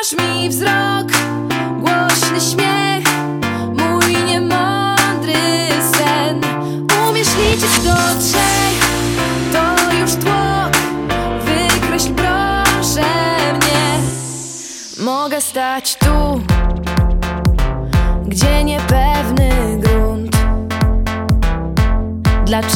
dasz mi wzrok, głośny śmiech, mój niemądry sen. Umiesz liczyć do 3, to już tło. Wykreśl proszę mnie. Mogę stać tu